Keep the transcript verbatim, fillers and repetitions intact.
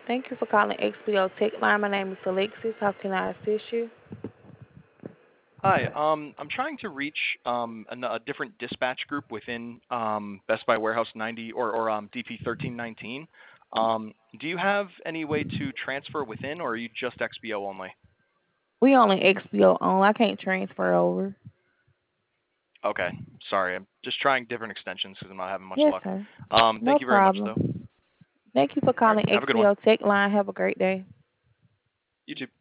Thank you for calling X P O Tech Line. My name is Alexis. How can I assist you? Hi. Um, I'm trying to reach um, a, a different dispatch group within um, Best Buy Warehouse ninety or, or um, D P thirteen nineteen. Um, do you have any way to transfer within, or are you just X B O only? We only X P O on. I can't transfer over. Okay. Sorry. I'm just trying different extensions because I'm not having much Yes, luck. sir. Um, No thank you very much, though. problem. Thank you for All right. calling Have a good one. X P O Tech Line. Have a great day. You too.